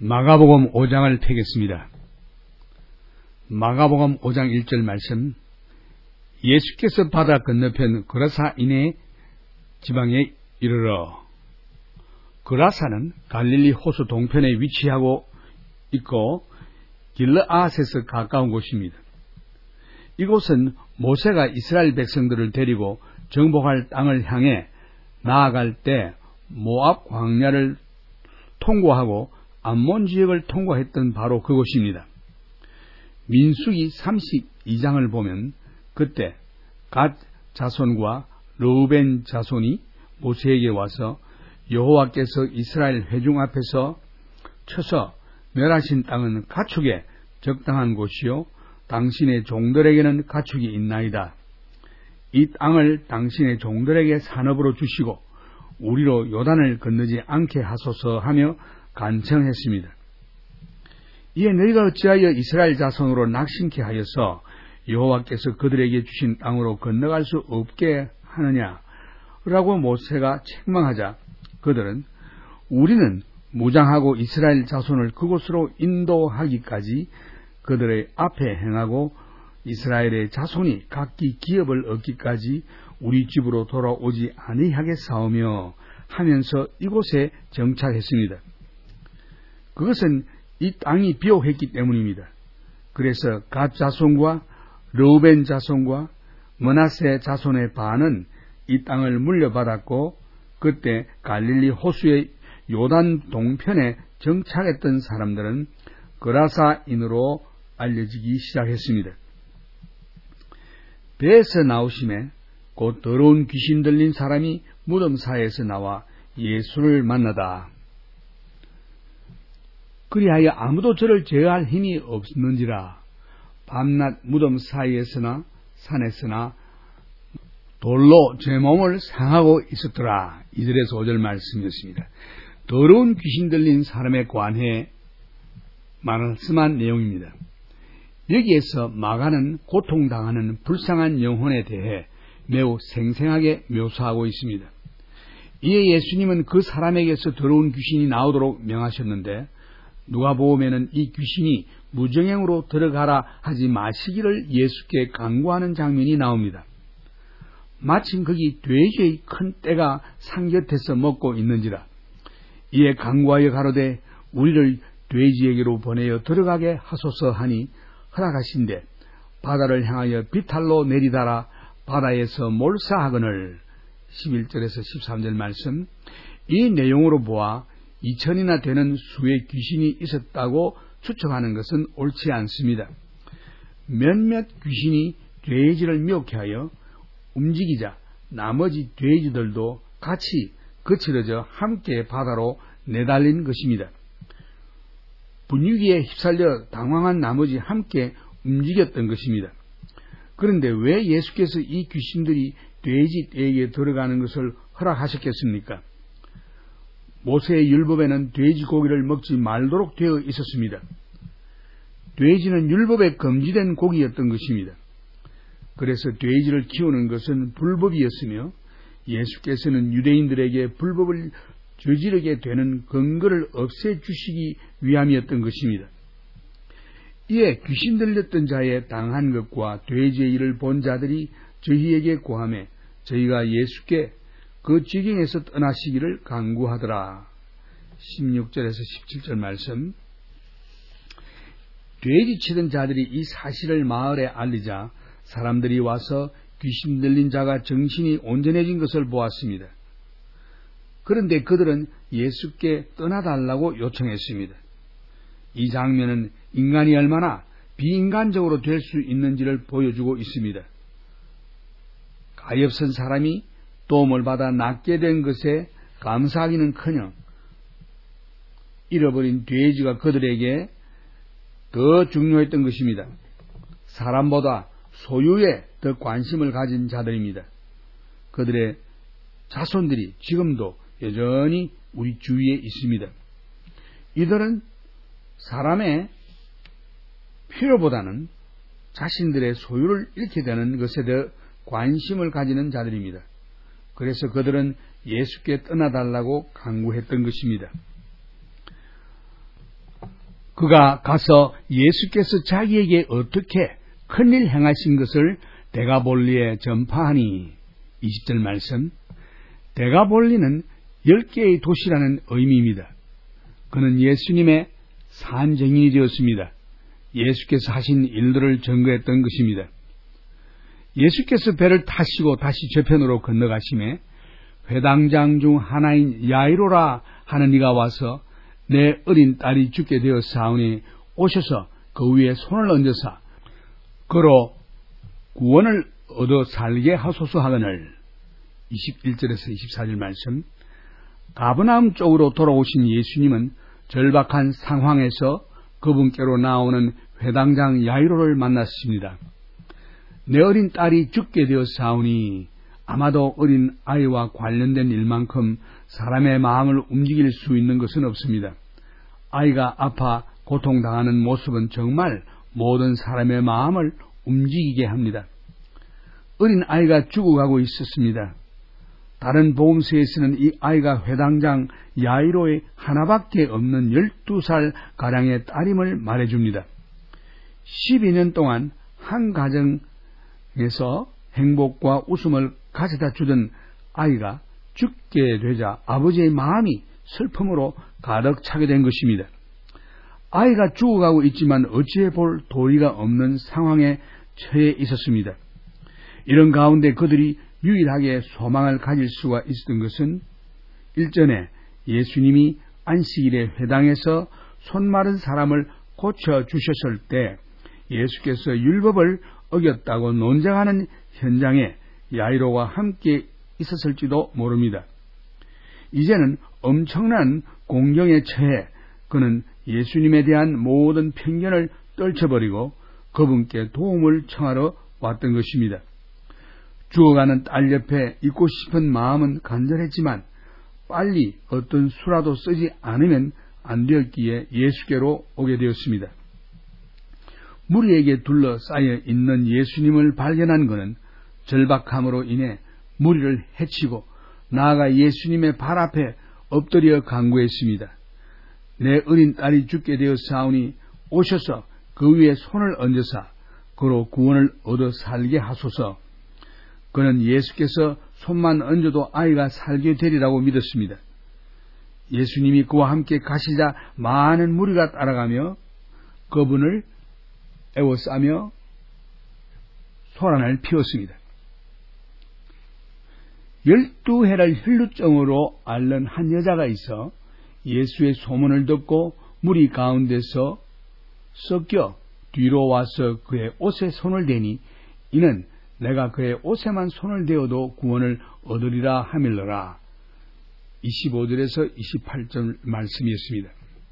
마가복음 5장을 펴겠습니다. 마가복음 5장 1절 말씀. 예수께서 바다 건너편 그라사 이네 지방에 이르러. 그라사는 갈릴리 호수 동편에 위치하고 있고 길르앗에서 가까운 곳입니다. 이곳은 모세가 이스라엘 백성들을 데리고 정복할 땅을 향해 나아갈 때 모압 광야를 통과하고 암몬 지역을 통과했던 바로 그곳입니다. 민수기 32장을 보면 그때 갓 자손과 르우벤 자손이 모세에게 와서 여호와께서 이스라엘 회중 앞에서 쳐서 멸하신 땅은 가축에 적당한 곳이요 당신의 종들에게는 가축이 있나이다. 이 땅을 당신의 종들에게 산업으로 주시고 우리로 요단을 건너지 않게 하소서 하며 간청했습니다. 이에 너희가 어찌하여 이스라엘 자손으로 낙심케 하여서 여호와께서 그들에게 주신 땅으로 건너갈 수 없게 하느냐 라고 모세가 책망하자 그들은 우리는 무장하고 이스라엘 자손을 그곳으로 인도하기까지 그들의 앞에 행하고 이스라엘의 자손이 각기 기업을 얻기까지 우리 집으로 돌아오지 아니하겠사오며 하면서 이곳에 정착했습니다. 그것은 이 땅이 비옥했기 때문입니다. 그래서 갓 자손과 르우벤 자손과 므낫세 자손의 반은 이 땅을 물려받았고 그때 갈릴리 호수의 요단 동편에 정착했던 사람들은 그라사인으로 알려지기 시작했습니다. 배에서 나오심에 곧 더러운 귀신 들린 사람이 무덤 사이에서 나와 예수를 만나다. 그리하여 아무도 저를 제어할 힘이 없는지라 밤낮 무덤 사이에서나 산에서나 돌로 제 몸을 상하고 있었더라. 2절에서 5절 말씀이었습니다. 더러운 귀신 들린 사람에 관해 말씀한 내용입니다. 여기에서 마가는 고통당하는 불쌍한 영혼에 대해 매우 생생하게 묘사하고 있습니다. 이에 예수님은 그 사람에게서 더러운 귀신이 나오도록 명하셨는데 누가복음에는 이 귀신이 무정행으로 들어가라 하지 마시기를 예수께 간구하는 장면이 나옵니다. 마침 거기 돼지의 큰 떼가 산 곁에서 먹고 있는지라. 이에 간구하여 가로되 우리를 돼지에게로 보내어 들어가게 하소서 하니 허락하신대 바다를 향하여 비탈로 내리다라 바다에서 몰사하거늘. 11절에서 13절 말씀. 이 내용으로 보아 2000이나 되는 수의 귀신이 있었다고 추측하는 것은 옳지 않습니다. 몇몇 귀신이 돼지를 미혹해 하여 움직이자 나머지 돼지들도 같이 거칠어져 함께 바다로 내달린 것입니다. 분위기에 휩쓸려 당황한 나머지 함께 움직였던 것입니다. 그런데 왜 예수께서 이 귀신들이 돼지 떼에게 들어가는 것을 허락하셨겠습니까? 모세의 율법에는 돼지 고기를 먹지 말도록 되어 있었습니다. 돼지는 율법에 금지된 고기였던 것입니다. 그래서 돼지를 키우는 것은 불법이었으며 예수께서는 유대인들에게 불법을 저지르게 되는 근거를 없애주시기 위함이었던 것입니다. 이에 귀신 들렸던 자의 당한 것과 돼지의 일을 본 자들이 저희에게 고하매 저희가 예수께 그 지경에서 떠나시기를 간구하더라. 16절에서 17절 말씀. 돼지 치던 자들이 이 사실을 마을에 알리자 사람들이 와서 귀신 들린 자가 정신이 온전해진 것을 보았습니다. 그런데 그들은 예수께 떠나달라고 요청했습니다. 이 장면은 인간이 얼마나 비인간적으로 될 수 있는지를 보여주고 있습니다. 가엾은 사람이 도움을 받아 낫게 된 것에 감사하기는커녕 잃어버린 돼지가 그들에게 더 중요했던 것입니다. 사람보다 소유에 더 관심을 가진 자들입니다. 그들의 자손들이 지금도 여전히 우리 주위에 있습니다. 이들은 사람의 필요보다는 자신들의 소유를 잃게 되는 것에 더 관심을 가지는 자들입니다. 그래서 그들은 예수께 떠나달라고 간구했던 것입니다. 그가 가서 예수께서 자기에게 어떻게 큰일 행하신 것을 데가볼리에 전파하니. 20절 말씀. 데가볼리는 10개의 도시라는 의미입니다. 그는 예수님의 산증인이 되었습니다. 예수께서 하신 일들을 증거했던 것입니다. 예수께서 배를 타시고 다시 저편으로 건너가심에 회당장 중 하나인 야이로라 하는 이가 와서 내 어린 딸이 죽게 되었사오니 오셔서 그 위에 손을 얹으사 그로 구원을 얻어 살게 하소서 하거늘. 21절에서 24절 말씀. 가버나움 쪽으로 돌아오신 예수님은 절박한 상황에서 그분께로 나오는 회당장 야이로를 만났습니다. 내 어린 딸이 죽게 되었사오니. 아마도 어린 아이와 관련된 일만큼 사람의 마음을 움직일 수 있는 것은 없습니다. 아이가 아파 고통당하는 모습은 정말 모든 사람의 마음을 움직이게 합니다. 어린 아이가 죽어가고 있었습니다. 다른 복음서에서는 이 아이가 회당장 야이로의 하나밖에 없는 12살 가량의 딸임을 말해줍니다. 12년 동안 한 가정에서 행복과 웃음을 가져다 주던 아이가 죽게 되자 아버지의 마음이 슬픔으로 가득 차게 된 것입니다. 아이가 죽어가고 있지만 어찌해 볼 도리가 없는 상황에 처해 있었습니다. 이런 가운데 그들이 유일하게 소망을 가질 수가 있었던 것은 일전에 예수님이 안식일에 회당에서 손 마른 사람을 고쳐주셨을 때 예수께서 율법을 어겼다고 논쟁하는 현장에 야이로가 함께 있었을지도 모릅니다. 이제는 엄청난 공경에 처해 그는 예수님에 대한 모든 편견을 떨쳐버리고 그분께 도움을 청하러 왔던 것입니다. 죽어가는 딸 옆에 있고 싶은 마음은 간절했지만 빨리 어떤 수라도 쓰지 않으면 안 되었기에 예수께로 오게 되었습니다. 무리에게 둘러싸여 있는 예수님을 발견한 그는 절박함으로 인해 무리를 해치고 나아가 예수님의 발 앞에 엎드려 간구했습니다. 내 어린 딸이 죽게 되었사오니 오셔서 그 위에 손을 얹으사 그로 구원을 얻어 살게 하소서. 그는 예수께서 손만 얹어도 아이가 살게 되리라고 믿었습니다. 예수님이 그와 함께 가시자 많은 무리가 따라가며 그분을 애워싸며 소란을 피웠습니다. 12해를 혈루증으로 앓는 한 여자가 있어 예수의 소문을 듣고 무리 가운데서 섞여 뒤로 와서 그의 옷에 손을 대니 이는 내가 그의 옷에만 손을 대어도 구원을 얻으리라 하밀러라. 25절에서 28절 말씀이었습니다.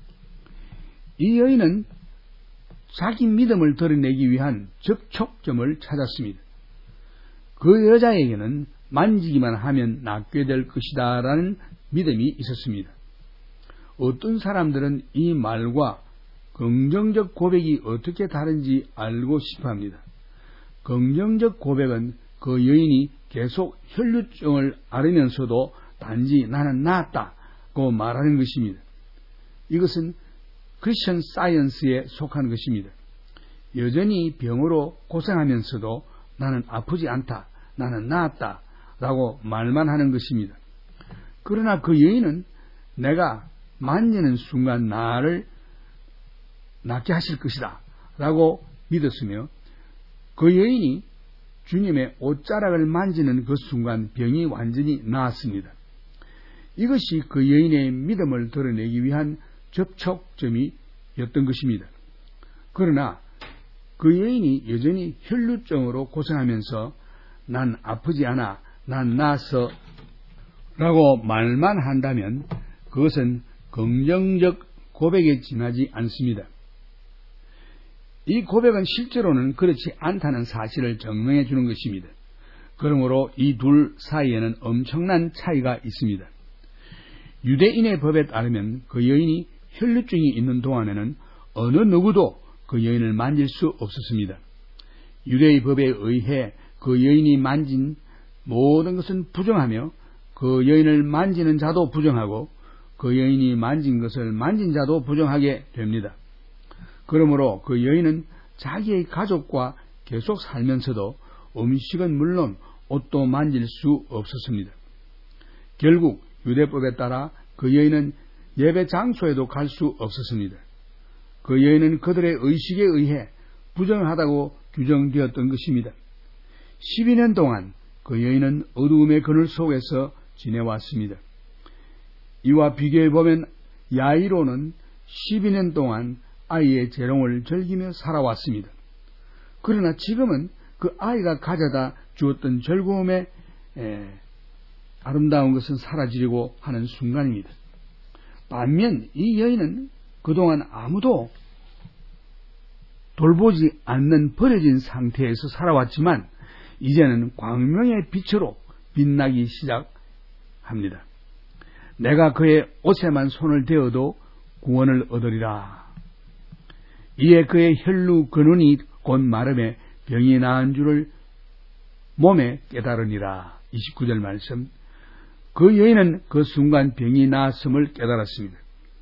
이 여인은 자기 믿음을 드러내기 위한 접촉점을 찾았습니다. 그 여자에게는 만지기만 하면 낫게 될 것이다 라는 믿음이 있었습니다. 어떤 사람들은 이 말과 긍정적 고백이 어떻게 다른지 알고 싶어합니다. 긍정적 고백은 그 여인이 계속 혈루증을 앓으면서도 단지 나는 나았다고 말하는 것입니다. 이것은 크리스천 사이언스에 속한 것입니다. 여전히 병으로 고생하면서도 나는 아프지 않다, 나는 나았다 라고 말만 하는 것입니다. 그러나 그 여인은 내가 만지는 순간 나를 낫게 하실 것이다 라고 믿었으며 그 여인이 주님의 옷자락을 만지는 그 순간 병이 완전히 나았습니다. 이것이 그 여인의 믿음을 드러내기 위한 접촉점이었던 것입니다. 그러나 그 여인이 여전히 혈루증으로 고생하면서 난 아프지 않아, 난 나았어 라고 말만 한다면 그것은 긍정적 고백에 지나지 않습니다. 이 고백은 실제로는 그렇지 않다는 사실을 증명해 주는 것입니다. 그러므로 이 둘 사이에는 엄청난 차이가 있습니다. 유대인의 법에 따르면 그 여인이 혈루증이 있는 동안에는 어느 누구도 그 여인을 만질 수 없었습니다. 유대의 법에 의해 그 여인이 만진 모든 것은 부정하며 그 여인을 만지는 자도 부정하고 그 여인이 만진 것을 만진 자도 부정하게 됩니다. 그러므로 그 여인은 자기의 가족과 계속 살면서도 음식은 물론 옷도 만질 수 없었습니다. 결국 유대법에 따라 그 여인은 예배 장소에도 갈 수 없었습니다. 그 여인은 그들의 의식에 의해 부정하다고 규정되었던 것입니다. 12년 동안 그 여인은 어두움의 그늘 속에서 지내왔습니다. 이와 비교해 보면 야이로는 12년 동안 아이의 재롱을 즐기며 살아왔습니다. 그러나 지금은 그 아이가 가져다 주었던 즐거움의 아름다운 것은 사라지려고 하는 순간입니다. 반면 이 여인은 그동안 아무도 돌보지 않는 버려진 상태에서 살아왔지만 이제는 광명의 빛으로 빛나기 시작합니다. 내가 그의 옷에만 손을 대어도 구원을 얻으리라. 이에 그의 혈루 근원이 곧 마름에 병이 나은 줄을 몸에 깨달으니라. 29절 말씀. 그 여인은 그 순간 병이 나았음을 깨달았습니다.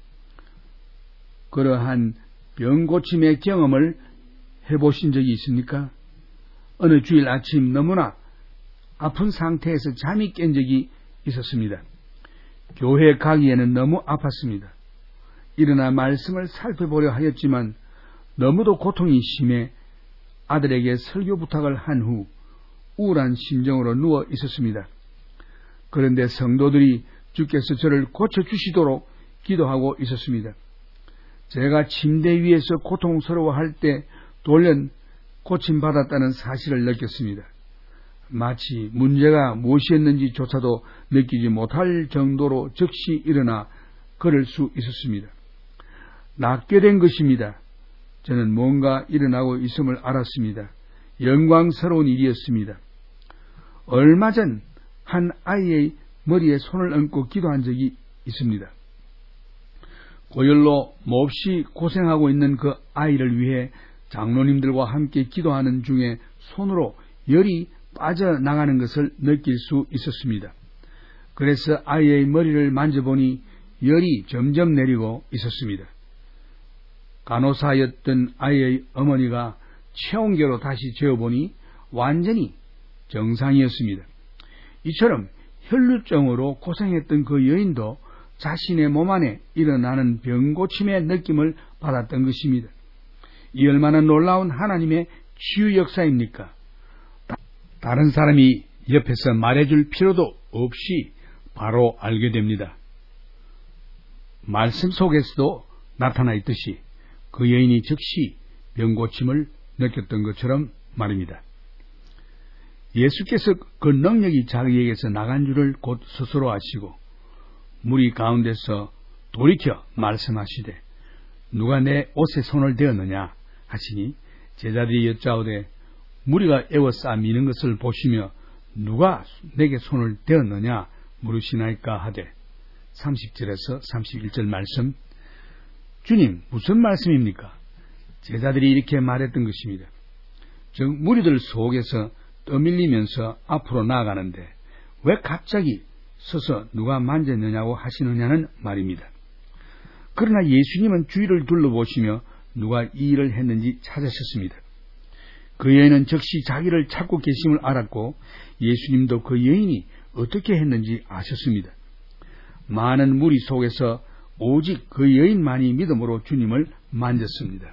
그러한 병고침의 경험을 해보신 적이 있습니까? 어느 주일 아침 너무나 아픈 상태에서 잠이 깬 적이 있었습니다. 교회에 가기에는 너무 아팠습니다. 일어나 말씀을 살펴보려 하였지만 너무도 고통이 심해 아들에게 설교 부탁을 한 후 우울한 심정으로 누워 있었습니다. 그런데 성도들이 주께서 저를 고쳐주시도록 기도하고 있었습니다. 제가 침대 위에서 고통스러워할 때 돌연 고침받았다는 사실을 느꼈습니다. 마치 문제가 무엇이었는지조차도 느끼지 못할 정도로 즉시 일어나 걸을 수 있었습니다. 낫게 된 것입니다. 저는 뭔가 일어나고 있음을 알았습니다. 영광스러운 일이었습니다. 얼마 전 한 아이의 머리에 손을 얹고 기도한 적이 있습니다. 고열로 몹시 고생하고 있는 그 아이를 위해 장로님들과 함께 기도하는 중에 손으로 열이 빠져나가는 것을 느낄 수 있었습니다. 그래서 아이의 머리를 만져보니 열이 점점 내리고 있었습니다. 간호사였던 아이의 어머니가 체온계로 다시 재어보니 완전히 정상이었습니다. 이처럼 혈루증으로 고생했던 그 여인도 자신의 몸 안에 일어나는 병고침의 느낌을 받았던 것입니다. 이 얼마나 놀라운 하나님의 치유 역사입니까? 다른 사람이 옆에서 말해줄 필요도 없이 바로 알게 됩니다. 말씀 속에서도 나타나 있듯이 그 여인이 즉시 병고침을 느꼈던 것처럼 말입니다. 예수께서 그 능력이 자기에게서 나간 줄을 곧 스스로 아시고 무리 가운데서 돌이켜 말씀하시되 누가 내 옷에 손을 대었느냐 하시니 제자들이 여짜오되 무리가 에워싸 미는 것을 보시며 누가 내게 손을 대었느냐 물으시나이까 하되 30절에서 31절 말씀. 주님 무슨 말씀입니까? 제자들이 이렇게 말했던 것입니다. 즉 무리들 속에서 떠밀리면서 앞으로 나아가는데 왜 갑자기 서서 누가 만졌느냐고 하시느냐는 말입니다. 그러나 예수님은 주위를 둘러보시며 누가 이 일을 했는지 찾으셨습니다. 그 여인은 즉시 자기를 찾고 계심을 알았고 예수님도 그 여인이 어떻게 했는지 아셨습니다. 많은 무리 속에서 오직 그 여인만이 믿음으로 주님을 만졌습니다.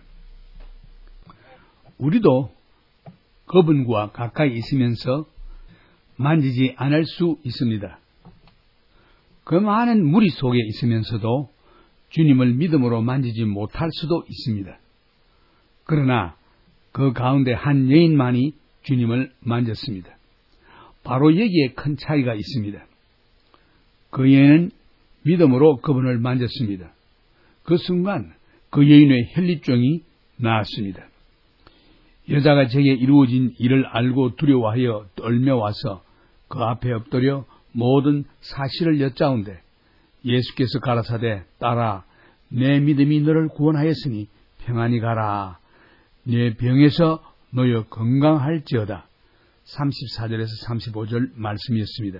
우리도 그분과 가까이 있으면서 만지지 않을 수 있습니다. 그 많은 무리 속에 있으면서도 주님을 믿음으로 만지지 못할 수도 있습니다. 그러나 그 가운데 한 여인만이 주님을 만졌습니다. 바로 여기에 큰 차이가 있습니다. 그 여인은 믿음으로 그분을 만졌습니다. 그 순간 그 여인의 혈리증이 나았습니다. 여자가 제게 이루어진 일을 알고 두려워하여 떨며 와서 그 앞에 엎드려 모든 사실을 여짜온데 예수께서 가라사대 딸아 내 믿음이 너를 구원하였으니 평안히 가라. 내 병에서 놓여 건강할지어다. 34절에서 35절 말씀이었습니다.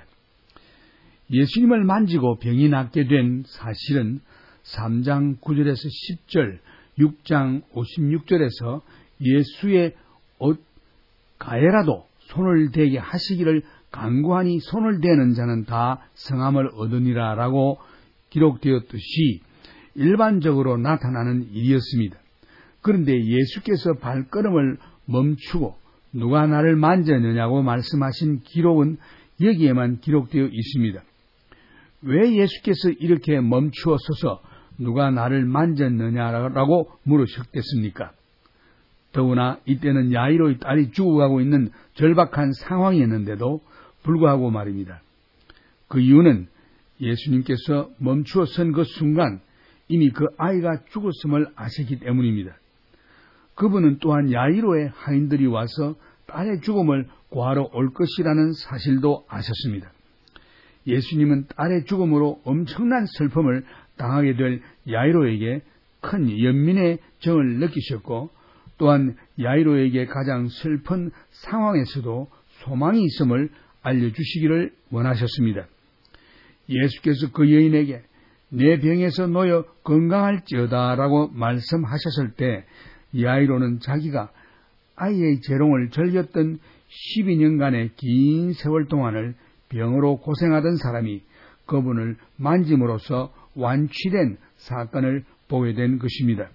예수님을 만지고 병이 낫게 된 사실은 3장 9절에서 10절 6장 56절에서 예수의 옷 가에라도 손을 대게 하시기를 간구하니 손을 대는 자는 다 성함을 얻으니라 라고 기록되었듯이 일반적으로 나타나는 일이었습니다. 그런데 예수께서 발걸음을 멈추고 누가 나를 만졌느냐고 말씀하신 기록은 여기에만 기록되어 있습니다. 왜 예수께서 이렇게 멈추어 서서 누가 나를 만졌느냐라고 물으셨겠습니까? 더구나 이때는 야이로의 딸이 죽어가고 있는 절박한 상황이었는데도 불구하고 말입니다. 그 이유는 예수님께서 멈추어 선 그 순간 이미 그 아이가 죽었음을 아시기 때문입니다. 그분은 또한 야이로의 하인들이 와서 딸의 죽음을 구하러 올 것이라는 사실도 아셨습니다. 예수님은 딸의 죽음으로 엄청난 슬픔을 당하게 될 야이로에게 큰 연민의 정을 느끼셨고 또한 야이로에게 가장 슬픈 상황에서도 소망이 있음을 알려주시기를 원하셨습니다. 예수께서 그 여인에게 내 병에서 놓여 건강할지어다 라고 말씀하셨을 때 야이로는 자기가 아이의 재롱을 즐겼던 12년간의 긴 세월 동안을 병으로 고생하던 사람이 그분을 만짐으로써 완치된 사건을 보게 된 것입니다.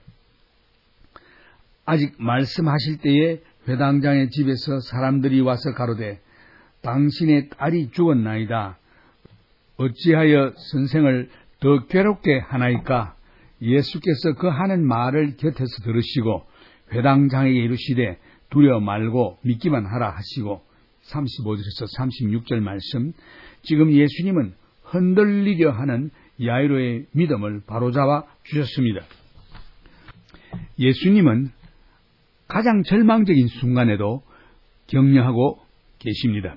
아직 말씀하실 때에 회당장의 집에서 사람들이 와서 가로되 당신의 딸이 죽었나이다. 어찌하여 선생을 더 괴롭게 하나이까? 예수께서 그 하는 말을 곁에서 들으시고 회당장에게 이르시되 두려워 말고 믿기만 하라 하시고 35절에서 36절 말씀, 지금 예수님은 흔들리려 하는 야이로의 믿음을 바로잡아 주셨습니다. 예수님은 가장 절망적인 순간에도 격려하고 계십니다.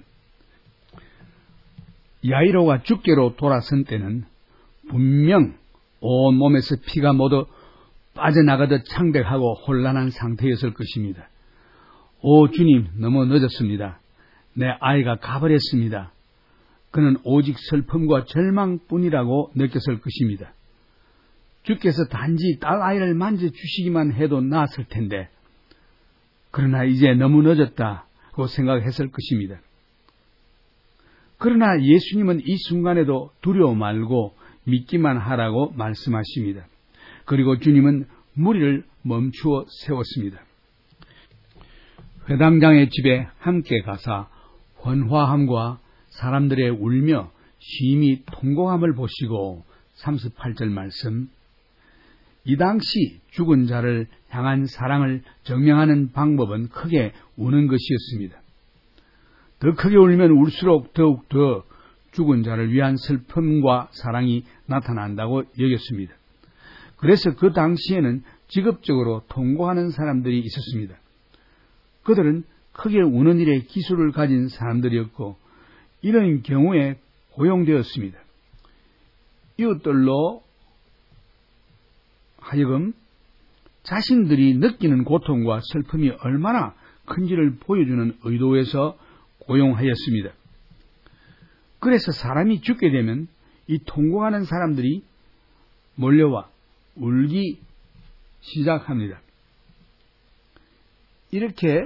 야이로가 죽게로 돌아선 때는 분명 온몸에서 피가 모두 빠져나가듯 창백하고 혼란한 상태였을 것입니다. 오 주님, 너무 늦었습니다. 내 아이가 가버렸습니다. 그는 오직 슬픔과 절망뿐이라고 느꼈을 것입니다. 주께서 단지 딸 아이를 만져주시기만 해도 나았을 텐데 그러나 이제 너무 늦었다고 생각했을 것입니다. 그러나 예수님은 이 순간에도 두려워 말고 믿기만 하라고 말씀하십니다. 그리고 주님은 무리를 멈추어 세웠습니다. 회당장의 집에 함께 가사 헌화함과 사람들의 울며 심히 통곡함을 보시고 38절 말씀, 이 당시 죽은 자를 향한 사랑을 증명하는 방법은 크게 우는 것이었습니다. 더 크게 울면 울수록 더욱 더 죽은 자를 위한 슬픔과 사랑이 나타난다고 여겼습니다. 그래서 그 당시에는 직업적으로 통곡하는 사람들이 있었습니다. 그들은 크게 우는 일에 기술을 가진 사람들이었고 이런 경우에 고용되었습니다. 이웃들로 하여금 자신들이 느끼는 고통과 슬픔이 얼마나 큰지를 보여주는 의도에서 고용하였습니다. 그래서 사람이 죽게 되면 이 통곡하는 사람들이 몰려와 울기 시작합니다. 이렇게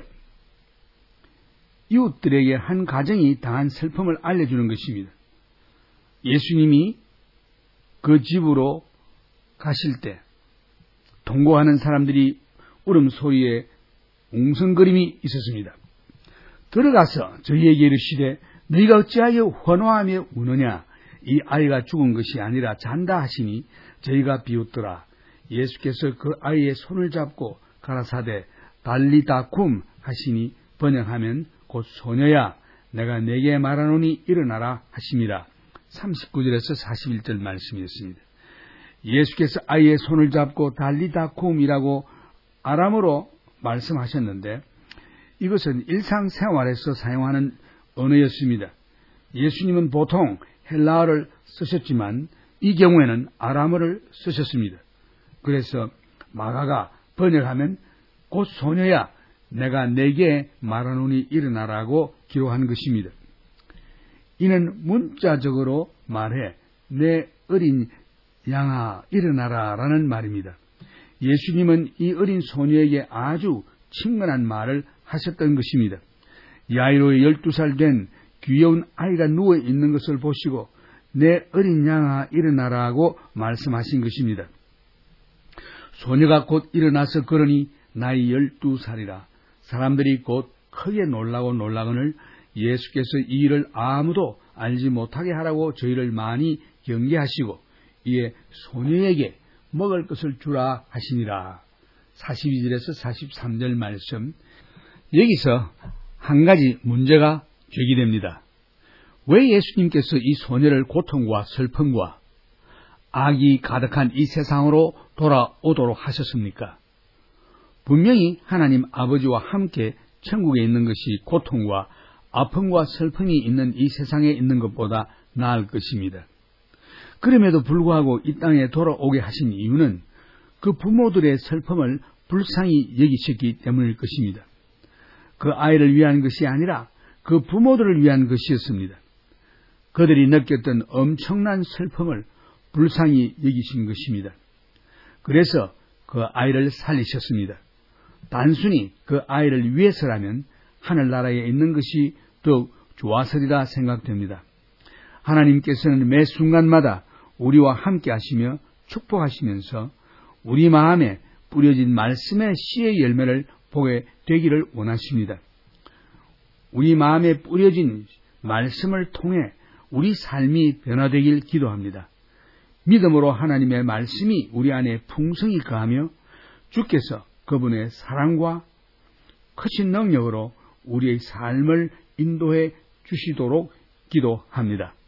이웃들에게 한 가정이 당한 슬픔을 알려주는 것입니다. 예수님이 그 집으로 가실 때 통곡하는 사람들이 울음소리에 웅성거림이 있었습니다. 들어가서 저희에게 이르시되 너희가 어찌하여 환호하며 우느냐? 이 아이가 죽은 것이 아니라 잔다 하시니 저희가 비웃더라. 예수께서 그 아이의 손을 잡고 가라사대 달리다 쿰 하시니 번역하면 곧 소녀야 내가 네게 말하노니 일어나라 하심이라. 39절에서 41절 말씀이었습니다. 예수께서 아이의 손을 잡고 달리다 쿰이라고 아람어로 말씀하셨는데 이것은 일상생활에서 사용하는 언어였습니다. 예수님은 보통 헬라어를 쓰셨지만 이 경우에는 아람어를 쓰셨습니다. 그래서 마가가 번역하면 곧 소녀야 내가 내게 말하노니 일어나라고 기록한 것입니다. 이는 문자적으로 말해 내 어린 양아 일어나라 라는 말입니다. 예수님은 이 어린 소녀에게 아주 친근한 말을 하셨던 것입니다. 야이로의 12살 된 귀여운 아이가 누워 있는 것을 보시고 내 어린 양아 일어나라고 말씀하신 것입니다. 소녀가 곧 일어나서 걸으니 나이 12살이라 사람들이 곧 크게 놀라거늘 예수께서 이 일을 아무도 알지 못하게 하라고 저희를 많이 경계하시고 이에 소녀에게 먹을 것을 주라 하시니라. 42절에서 43절 말씀. 여기서 한 가지 문제가 제기됩니다. 왜 예수님께서 이 소녀를 고통과 슬픔과 악이 가득한 이 세상으로 돌아오도록 하셨습니까? 분명히 하나님 아버지와 함께 천국에 있는 것이 고통과 아픔과 슬픔이 있는 이 세상에 있는 것보다 나을 것입니다. 그럼에도 불구하고 이 땅에 돌아오게 하신 이유는 그 부모들의 슬픔을 불쌍히 여기셨기 때문일 것입니다. 그 아이를 위한 것이 아니라 그 부모들을 위한 것이었습니다. 그들이 느꼈던 엄청난 슬픔을 불쌍히 여기신 것입니다. 그래서 그 아이를 살리셨습니다. 단순히 그 아이를 위해서라면 하늘나라에 있는 것이 더욱 좋았으리라 생각됩니다. 하나님께서는 매 순간마다 우리와 함께 하시며 축복하시면서 우리 마음에 뿌려진 말씀의 씨의 열매를 보게 되기를 원하십니다. 우리 마음에 뿌려진 말씀을 통해 우리 삶이 변화되길 기도합니다. 믿음으로 하나님의 말씀이 우리 안에 풍성히 거하며 주께서 그분의 사랑과 크신 능력으로 우리의 삶을 인도해 주시도록 기도합니다.